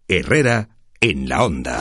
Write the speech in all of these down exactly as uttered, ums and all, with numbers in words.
Herrera en la Onda.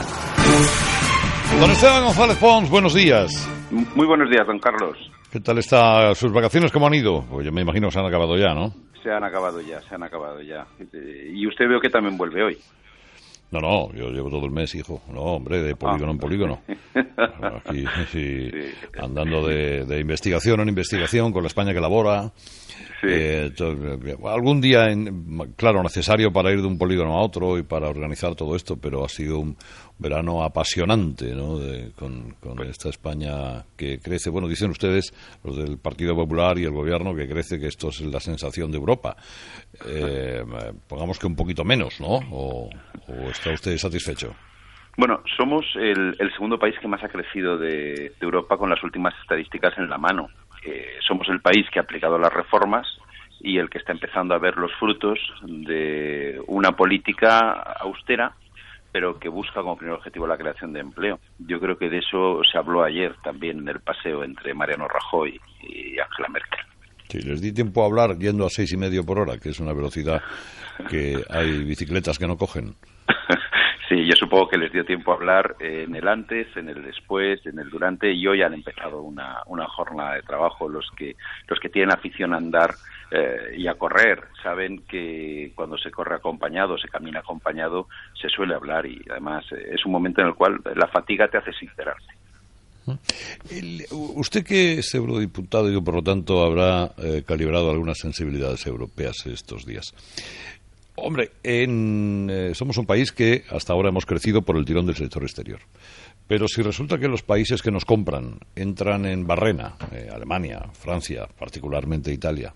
Don Esteban González Pons, buenos días. Muy buenos días, don Carlos. ¿Qué tal está sus vacaciones? ¿Cómo han ido? Pues yo me imagino que se han acabado ya, ¿no? Se han acabado ya, se han acabado ya. Y usted veo que también vuelve hoy. No, no, yo llevo todo el mes, hijo. No, hombre, de polígono ah. en polígono. Aquí, sí, sí. Andando de, de investigación en investigación con la España que labora. Sí. Eh, algún día, en, claro, necesario para ir de un polígono a otro y para organizar todo esto, pero ha sido un verano apasionante, ¿no? De, con, con esta España que crece. Bueno, dicen ustedes, los del Partido Popular y el Gobierno, que crece, que esto es la sensación de Europa. Eh, pongamos que un poquito menos, ¿no? ¿O, o está usted satisfecho? Bueno, somos el, el segundo país que más ha crecido de, de Europa con las últimas estadísticas en la mano. Eh, somos el país que ha aplicado las reformas y el que está empezando a ver los frutos de una política austera, pero que busca como primer objetivo la creación de empleo. Yo creo que de eso se habló ayer también en el paseo entre Mariano Rajoy y Angela Merkel. Sí, les di tiempo a hablar yendo a seis y medio por hora, que es una velocidad que hay bicicletas que no cogen. Sí, yo supongo que les dio tiempo a hablar en el antes, en el después, en el durante, y hoy han empezado una, una jornada de trabajo. Los que los que tienen afición a andar eh, y a correr saben que cuando se corre acompañado, se camina acompañado, se suele hablar, y además eh, es un momento en el cual la fatiga te hace sincerarte. El, usted, que es eurodiputado y que por lo tanto habrá eh, calibrado algunas sensibilidades europeas estos días. Hombre, en, eh, somos un país que hasta ahora hemos crecido por el tirón del sector exterior. Pero si resulta que los países que nos compran entran en barrena, eh, Alemania, Francia, particularmente Italia,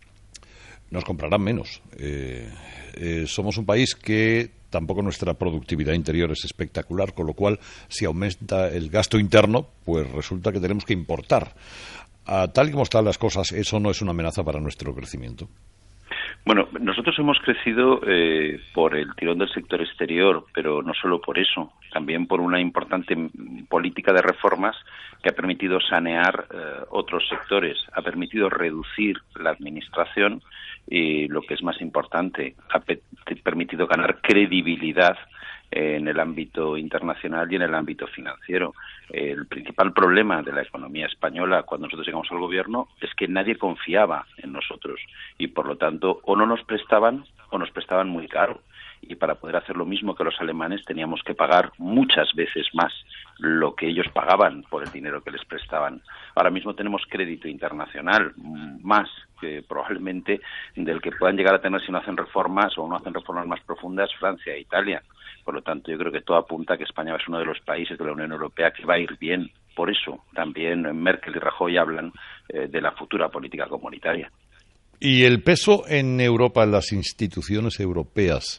nos comprarán menos. Eh, eh, somos un país que tampoco nuestra productividad interior es espectacular, con lo cual, si aumenta el gasto interno, pues resulta que tenemos que importar. A tal y como están las cosas, ¿eso no es una amenaza para nuestro crecimiento? Bueno, nosotros hemos crecido eh, por el tirón del sector exterior, pero no solo por eso, también por una importante política de reformas que ha permitido sanear eh, otros sectores, ha permitido reducir la administración y, lo que es más importante, ha pe- permitido ganar credibilidad en el ámbito internacional y en el ámbito financiero. El principal problema de la economía española cuando nosotros llegamos al gobierno es que nadie confiaba en nosotros y, por lo tanto, o no nos prestaban o nos prestaban muy caro. Y para poder hacer lo mismo que los alemanes teníamos que pagar muchas veces más lo que ellos pagaban por el dinero que les prestaban. Ahora mismo tenemos crédito internacional, más que probablemente del que puedan llegar a tener si no hacen reformas o no hacen reformas más profundas Francia e Italia. Por lo tanto, yo creo que todo apunta a que España es uno de los países de la Unión Europea que va a ir bien. Por eso también Merkel y Rajoy hablan eh, de la futura política comunitaria. ¿Y el peso en Europa, en las instituciones europeas?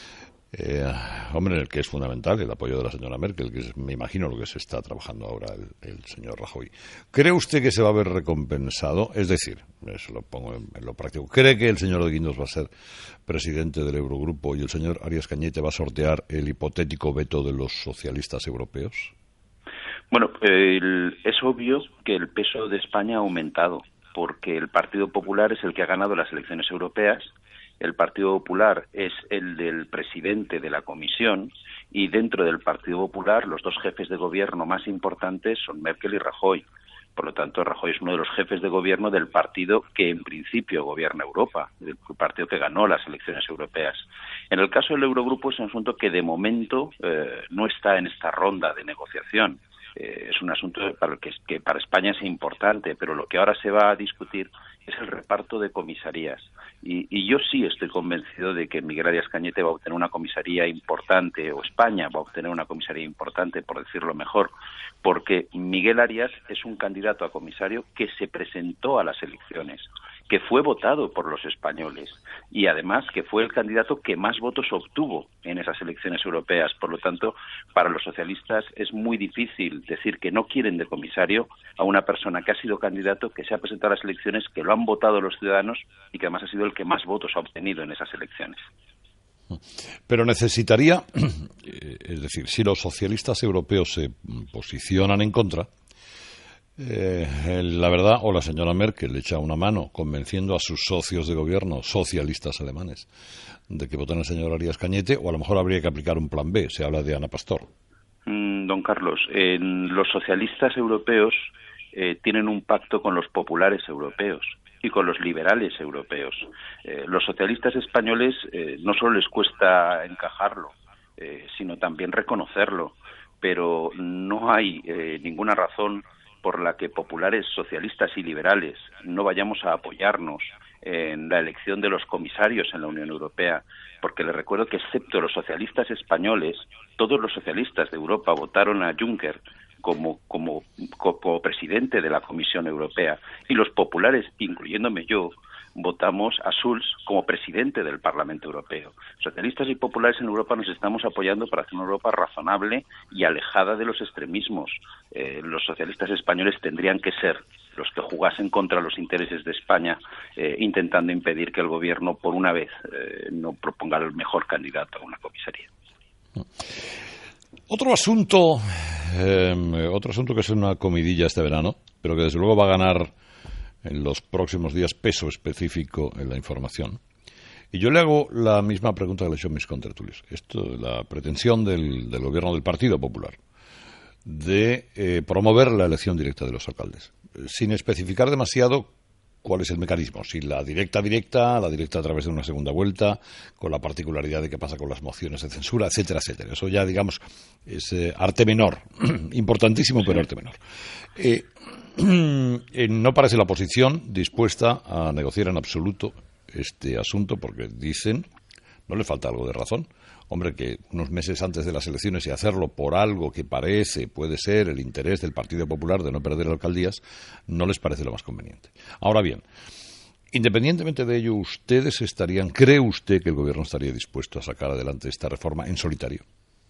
Eh, hombre, en el que es fundamental el apoyo de la señora Merkel, que es, me imagino, lo que se está trabajando ahora el, el señor Rajoy. ¿Cree usted que se va a ver recompensado? Es decir, eso lo pongo en, en lo práctico. ¿Cree que el señor de Guindos va a ser presidente del Eurogrupo y el señor Arias Cañete va a sortear el hipotético veto de los socialistas europeos? Bueno, el, es obvio que el peso de España ha aumentado, porque el Partido Popular es el que ha ganado las elecciones europeas. El Partido Popular es el del presidente de la Comisión y dentro del Partido Popular los dos jefes de gobierno más importantes son Merkel y Rajoy. Por lo tanto, Rajoy es uno de los jefes de gobierno del partido que en principio gobierna Europa, el partido que ganó las elecciones europeas. En el caso del Eurogrupo es un asunto que de momento eh, no está en esta ronda de negociación. Eh, es un asunto para el que, que para España es importante, pero lo que ahora se va a discutir es el reparto de comisarías. Y, y yo sí estoy convencido de que Miguel Arias Cañete va a obtener una comisaría importante, o España va a obtener una comisaría importante, por decirlo mejor, porque Miguel Arias es un candidato a comisario que se presentó a las elecciones, que fue votado por los españoles y además que fue el candidato que más votos obtuvo en esas elecciones europeas. Por lo tanto, para los socialistas es muy difícil decir que no quieren de comisario a una persona que ha sido candidato, que se ha presentado a las elecciones, que lo han votado los ciudadanos y que además ha sido el que más votos ha obtenido en esas elecciones. Pero necesitaría, es decir, si los socialistas europeos se posicionan en contra, Eh, la verdad, o la señora Merkel le echa una mano convenciendo a sus socios de gobierno, socialistas alemanes, de que voten al señor Arias Cañete, o a lo mejor habría que aplicar un plan B. Se habla de Ana Pastor. Mm, don Carlos, eh, los socialistas europeos eh, tienen un pacto con los populares europeos y con los liberales europeos. Eh, los socialistas españoles eh, no solo les cuesta encajarlo, eh, sino también reconocerlo, pero no hay eh, ninguna razón por la que populares, socialistas y liberales no vayamos a apoyarnos en la elección de los comisarios en la Unión Europea, porque les recuerdo que excepto los socialistas españoles, todos los socialistas de Europa votaron a Juncker como, como, como presidente de la Comisión Europea, y los populares, incluyéndome yo, votamos a Schulz como presidente del Parlamento Europeo. Socialistas y populares en Europa nos estamos apoyando para hacer una Europa razonable y alejada de los extremismos. Eh, los socialistas españoles tendrían que ser los que jugasen contra los intereses de España, eh, intentando impedir que el gobierno, por una vez, eh, no proponga el mejor candidato a una comisaría. Otro asunto, eh, otro asunto que es una comidilla este verano, pero que desde luego va a ganar en los próximos días peso específico en la información. Y yo le hago la misma pregunta que le he hecho a mis contertulios. Esto, la pretensión del, del gobierno del Partido Popular de eh, promover la elección directa de los alcaldes, sin especificar demasiado cuál es el mecanismo, si la directa directa, la directa a través de una segunda vuelta, con la particularidad de qué pasa con las mociones de censura, etcétera, etcétera. Eso ya, digamos, es eh, arte menor, importantísimo, pero arte menor. Eh, eh, no parece la oposición dispuesta a negociar en absoluto este asunto, porque dicen, no le falta algo de razón, hombre, que unos meses antes de las elecciones y hacerlo por algo que parece, puede ser el interés del Partido Popular de no perder alcaldías, no les parece lo más conveniente. Ahora bien, independientemente de ello, ¿ustedes estarían, cree usted que el gobierno estaría dispuesto a sacar adelante esta reforma en solitario?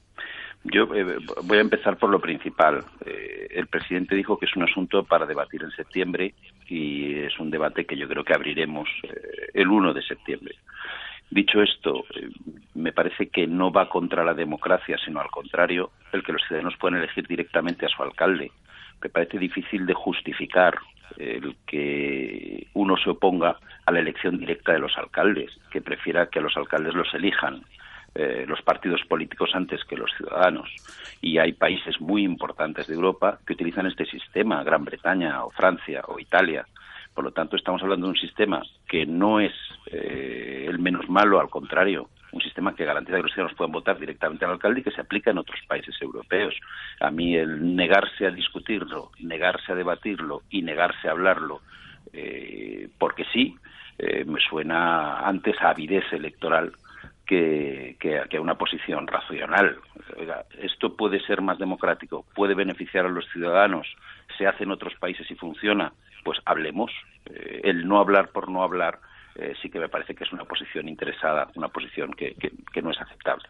Yo eh, voy a empezar por lo principal. Eh, el presidente dijo que es un asunto para debatir en septiembre, y es un debate que yo creo que abriremos eh, el uno de septiembre. Dicho esto, eh, me parece que no va contra la democracia, sino al contrario, el que los ciudadanos puedan elegir directamente a su alcalde. Me parece difícil de justificar el que uno se oponga a la elección directa de los alcaldes, que prefiera que a los alcaldes los elijan eh, los partidos políticos antes que los ciudadanos. Y hay países muy importantes de Europa que utilizan este sistema, Gran Bretaña o Francia o Italia. Por lo tanto, estamos hablando de un sistema que no es eh, el menos malo, al contrario, un sistema que garantiza que los ciudadanos puedan votar directamente al alcalde y que se aplica en otros países europeos. A mí el negarse a discutirlo, negarse a debatirlo y negarse a hablarlo, eh, porque sí, eh, me suena antes a avidez electoral que, que, que a una posición racional. Oiga, esto puede ser más democrático, puede beneficiar a los ciudadanos, se hace en otros países y funciona, pues hablemos. Eh, el no hablar por no hablar eh, sí que me parece que es una posición interesada, una posición que, que, que no es aceptable.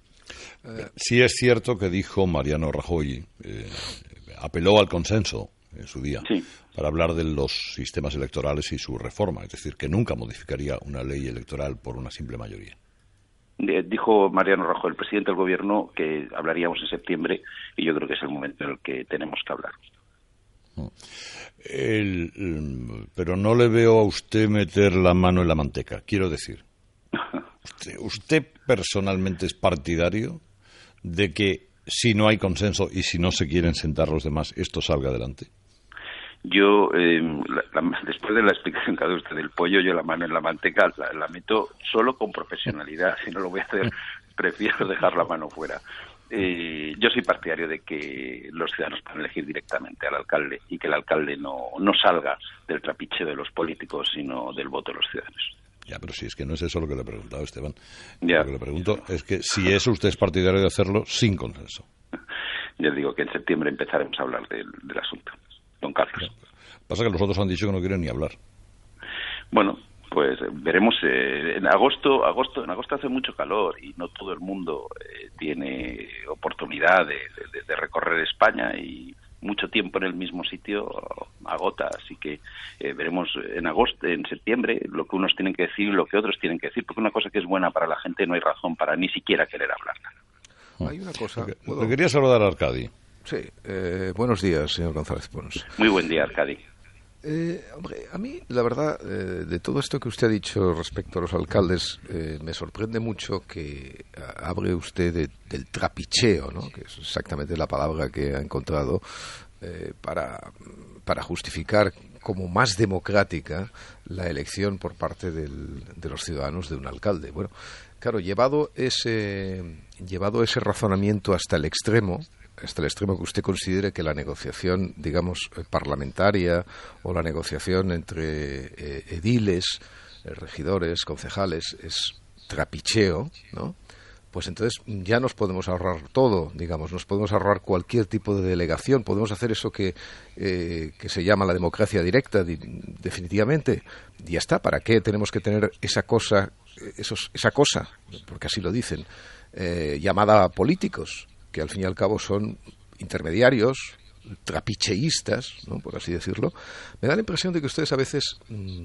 Eh, sí es cierto que dijo Mariano Rajoy, eh, apeló al consenso en su día, sí, para hablar de los sistemas electorales y su reforma, es decir, que nunca modificaría una ley electoral por una simple mayoría. Dijo Mariano Rajoy, el presidente del gobierno, que hablaríamos en septiembre, y yo creo que es el momento en el que tenemos que hablar. El, el, pero no le veo a usted meter la mano en la manteca. Quiero decir, usted, usted personalmente es partidario de que si no hay consenso y si no se quieren sentar los demás, esto salga adelante. Yo, eh, la, la, después de la explicación que ha dado usted del pollo, yo la mano en la manteca la, la meto solo con profesionalidad. Si no lo voy a hacer, prefiero dejar la mano fuera. Eh, yo soy partidario de que los ciudadanos puedan elegir directamente al alcalde y que el alcalde no, no salga del trapiche de los políticos, sino del voto de los ciudadanos. Ya, pero si es que no es eso lo que le he preguntado, Esteban. Ya. Lo que le pregunto es que si eso usted es partidario de hacerlo sin consenso. Ya digo que en septiembre empezaremos a hablar del, del asunto, don Carlos. Ya. Pasa que los otros han dicho que no quieren ni hablar. Bueno, pues veremos. Eh, en agosto, agosto, en agosto hace mucho calor y no todo el mundo eh, tiene oportunidad de, de, de recorrer España, y mucho tiempo en el mismo sitio agota. Así que eh, veremos en agosto, en septiembre, lo que unos tienen que decir y lo que otros tienen que decir, porque una cosa que es buena para la gente no hay razón para ni siquiera querer hablarla. Hay una cosa. Le, ¿puedo? Le quería saludar a Arcadi. Sí, eh, buenos días, señor González Pons. Muy buen día, Arcadi. Eh, hombre, a mí, la verdad, eh, de todo esto que usted ha dicho respecto a los alcaldes, eh, me sorprende mucho que hable usted de, del trapicheo, ¿no? Que es exactamente la palabra que ha encontrado eh, para, para justificar como más democrática la elección por parte del, de los ciudadanos de un alcalde. Bueno, claro, llevado ese, llevado ese razonamiento hasta el extremo, hasta el extremo que usted considere que la negociación, digamos, parlamentaria o la negociación entre eh, ediles, eh, regidores, concejales, es trapicheo, ¿no? Pues entonces ya nos podemos ahorrar todo, digamos, nos podemos ahorrar cualquier tipo de delegación, podemos hacer eso que, eh, que se llama la democracia directa, di, definitivamente. Y ya está, ¿para qué tenemos que tener esa cosa, esos, esa cosa, porque así lo dicen, eh, llamada políticos? Que al fin y al cabo son intermediarios, trapicheístas, ¿no?, por así decirlo. Me da la impresión de que ustedes a veces,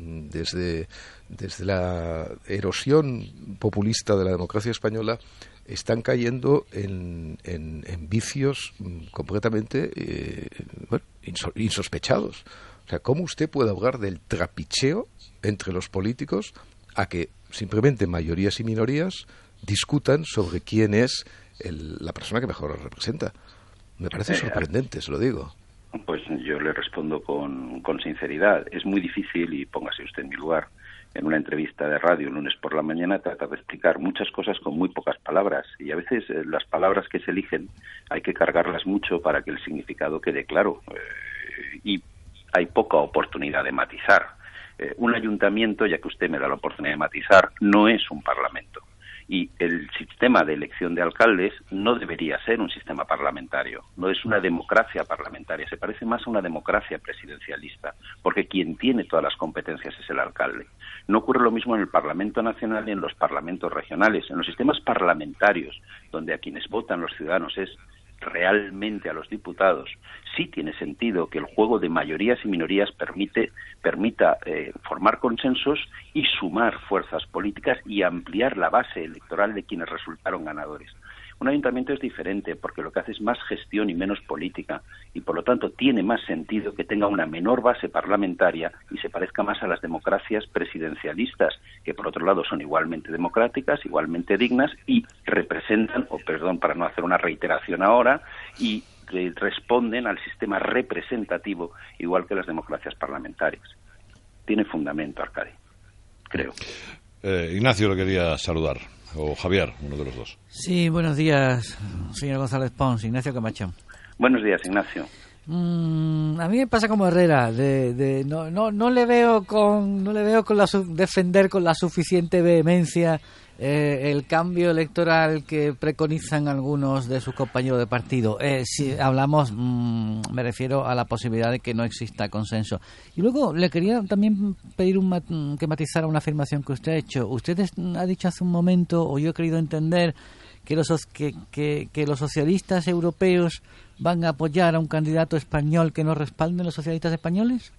desde, desde la erosión populista de la democracia española, están cayendo en, en, en vicios completamente eh, bueno, insospechados. O sea, ¿cómo usted puede hablar del trapicheo entre los políticos a que simplemente mayorías y minorías discutan sobre quién es El, la persona que mejor los representa? Me parece sorprendente, se lo digo. Pues yo le respondo con, con sinceridad. Es muy difícil, y póngase usted en mi lugar, en una entrevista de radio un lunes por la mañana, tratar de explicar muchas cosas con muy pocas palabras. Y a veces eh, las palabras que se eligen hay que cargarlas mucho para que el significado quede claro. Eh, y hay poca oportunidad de matizar. Eh, un ayuntamiento, ya que usted me da la oportunidad de matizar, no es un parlamento. Y el sistema de elección de alcaldes no debería ser un sistema parlamentario, no es una democracia parlamentaria, se parece más a una democracia presidencialista, porque quien tiene todas las competencias es el alcalde. No ocurre lo mismo en el Parlamento Nacional ni en los parlamentos regionales. En los sistemas parlamentarios, donde a quienes votan los ciudadanos es realmente a los diputados, sí tiene sentido que el juego de mayorías y minorías permite, permita eh, formar consensos y sumar fuerzas políticas y ampliar la base electoral de quienes resultaron ganadores. Un ayuntamiento es diferente porque lo que hace es más gestión y menos política y por lo tanto tiene más sentido que tenga una menor base parlamentaria y se parezca más a las democracias presidencialistas, que por otro lado son igualmente democráticas, igualmente dignas y representan, o perdón para no hacer una reiteración ahora, y eh, responden al sistema representativo igual que las democracias parlamentarias. Tiene fundamento, Arcadi, creo. Eh, Ignacio lo quería saludar. O Javier, uno de los dos. Sí, buenos días, señor González Pons. Ignacio Camacho. Buenos días, Ignacio. Mm, a mí me pasa como Herrera, de, de no, no, no le veo con, no le veo con la defender con la suficiente vehemencia eh, el cambio electoral que preconizan algunos de sus compañeros de partido. Eh, si hablamos, mmm, me refiero a la posibilidad de que no exista consenso. Y luego le quería también pedir un mat que matizara una afirmación que usted ha hecho. Usted ha dicho hace un momento, o yo he querido entender, que los, que, que, que los socialistas europeos van a apoyar a un candidato español que no respalden los socialistas españoles.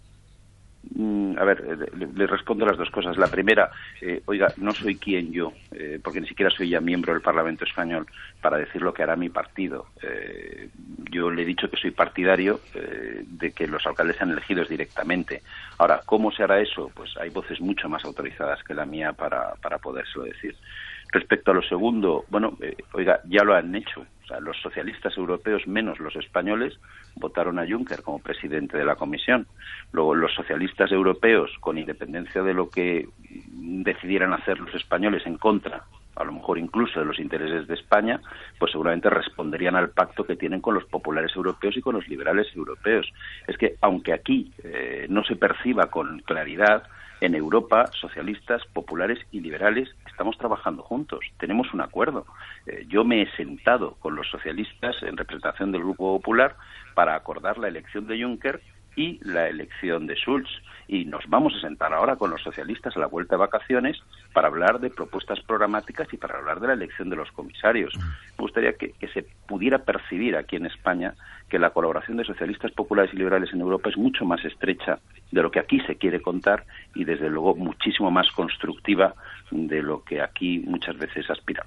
A ver, le, le respondo las dos cosas. La primera, eh, oiga, no soy quien yo, eh, porque ni siquiera soy ya miembro del Parlamento Español, para decir lo que hará mi partido. Eh, yo le he dicho que soy partidario eh, de que los alcaldes sean elegidos directamente. Ahora, ¿cómo se hará eso? Pues hay voces mucho más autorizadas que la mía para, para podérselo decir. Respecto a lo segundo, bueno, eh, oiga, ya lo han hecho. O sea, los socialistas europeos, menos los españoles, votaron a Juncker como presidente de la Comisión. Luego, los socialistas europeos, con independencia de lo que decidieran hacer los españoles en contra, a lo mejor incluso de los intereses de España, pues seguramente responderían al pacto que tienen con los populares europeos y con los liberales europeos. Es que, aunque aquí eh, no se perciba con claridad, en Europa, socialistas, populares y liberales estamos trabajando juntos, tenemos un acuerdo. Eh, yo me he sentado con los socialistas en representación del Grupo Popular para acordar la elección de Juncker y la elección de Schulz. Y nos vamos a sentar ahora con los socialistas a la vuelta de vacaciones para hablar de propuestas programáticas y para hablar de la elección de los comisarios. Me gustaría que, que se pudiera percibir aquí en España que la colaboración de socialistas, populares y liberales en Europa es mucho más estrecha de lo que aquí se quiere contar y desde luego muchísimo más constructiva de lo que aquí muchas veces aspiramos.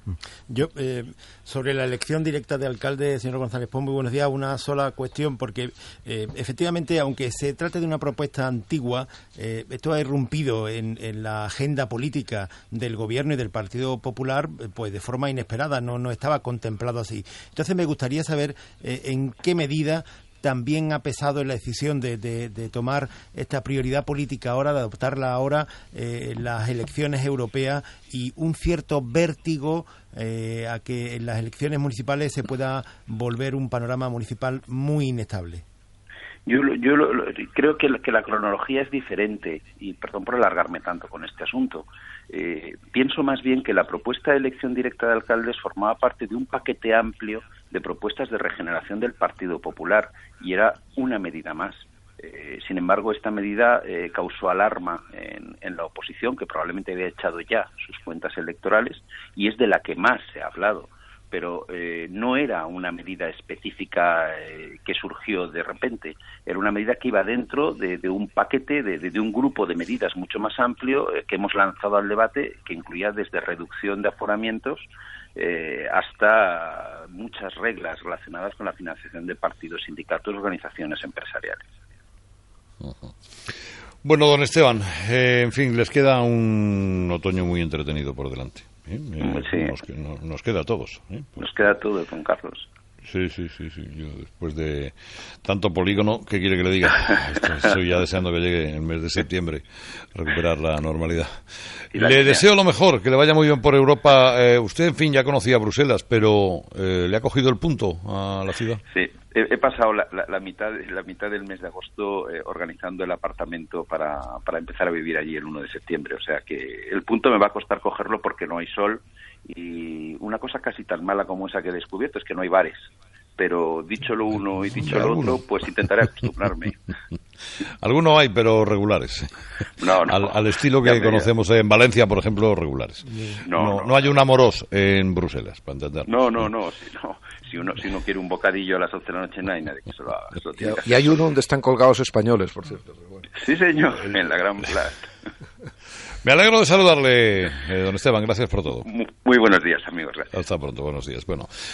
Yo, eh, sobre la elección directa de alcalde, señor González Pons, muy buenos días. Una sola cuestión, porque eh, efectivamente, aunque se trate de una propuesta antigua, eh, esto ha irrumpido en, en la agenda política del Gobierno y del Partido Popular, pues de forma inesperada, no, no estaba contemplado así. Entonces me gustaría saber eh, en qué medida también ha pesado en la decisión de, de, de tomar esta prioridad política ahora, de adoptarla ahora, eh, las elecciones europeas y un cierto vértigo eh, a que en las elecciones municipales se pueda volver un panorama municipal muy inestable. Yo, yo lo, lo, creo que la, que la cronología es diferente, y perdón por alargarme tanto con este asunto. Eh, pienso más bien que la propuesta de elección directa de alcaldes formaba parte de un paquete amplio de propuestas de regeneración del Partido Popular, y era una medida más. Eh, sin embargo, esta medida eh, causó alarma en, en la oposición, que probablemente había echado ya sus cuentas electorales, y es de la que más se ha hablado. Pero eh, no era una medida específica eh, que surgió de repente, era una medida que iba dentro de, de un paquete, de, de, de un grupo de medidas mucho más amplio eh, que hemos lanzado al debate, que incluía desde reducción de aforamientos eh, hasta muchas reglas relacionadas con la financiación de partidos, sindicatos y organizaciones empresariales. Uh-huh. Bueno, don Esteban, eh, en fin, les queda un otoño muy entretenido por delante. ¿Eh? Eh, sí. nos, nos, nos queda a todos. ¿eh? Pues, nos queda todo, don Carlos. Sí, sí, sí, sí. Yo, después de tanto polígono, ¿qué quiere que le diga? Estoy ya deseando que llegue el mes de septiembre, recuperar la normalidad. La le idea. Deseo lo mejor, que le vaya muy bien por Europa. Eh, usted, en fin, ya conocía Bruselas, pero eh, ¿le ha cogido el punto a la ciudad? Sí, he, he pasado la, la, la, mitad, la mitad del mes de agosto eh, organizando el apartamento para, para empezar a vivir allí el uno de septiembre. O sea que el punto me va a costar cogerlo porque no hay sol. Y una cosa casi tan mala como esa que he descubierto es que no hay bares. Pero dicho lo uno y dicho lo otro, pues intentaré acostumbrarme. Algunos hay, pero regulares. No, no. Al, al estilo que conocemos en Valencia, por ejemplo, regulares. No, no, no, no hay un Amorós en Bruselas, para entender. No, no, no. Si, no si, uno, si uno quiere un bocadillo a las once de la noche, no hay nadie que se lo haga. Eso tiene que hacer. Y hay uno donde están colgados españoles, por cierto. Pero bueno. Sí, señor, en la Gran Plaza. Me alegro de saludarle, eh, don Esteban. Gracias por todo. Muy, muy buenos días, amigos. Gracias. Hasta pronto, buenos días. Bueno.